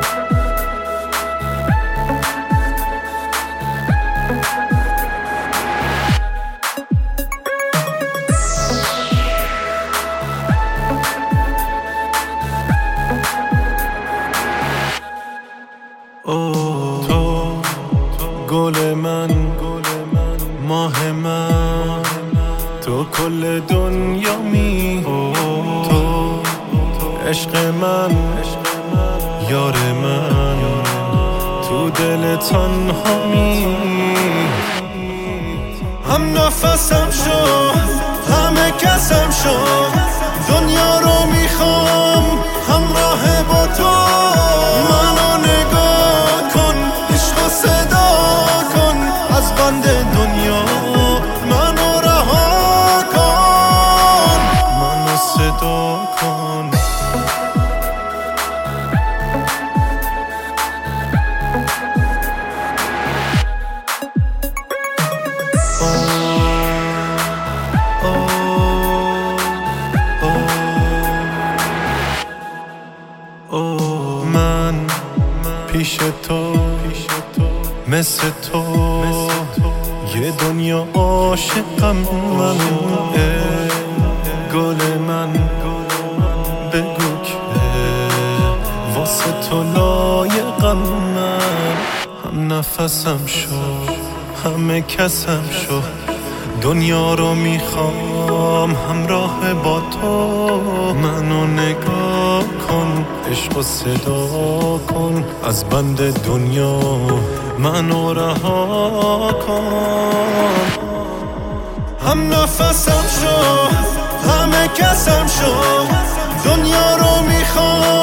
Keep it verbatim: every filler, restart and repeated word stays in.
تو گل من، ماه من، تو کل دنیا می، تو عشق من، یار من، تو دل تنها می. هم نفسم شو، همه کسم شو، دنیا رو میخوام همراه با تو. منو نگاه کن، عشق صدا کن، از بند دنیا منو رها کن، منو صدا کن. من پیش تو مثل تو یه دنیا عاشقم. من گل من بگو که واسه تو لایقم. من هم نفسم شو، همه کسم شو، دنیا رو میخوام همراه با تو. منو نگاه کن، عشق و صدا کن، از بند دنیا منو رها کن. هم نفسم شو، همه کسم شو، دنیا رو میخوام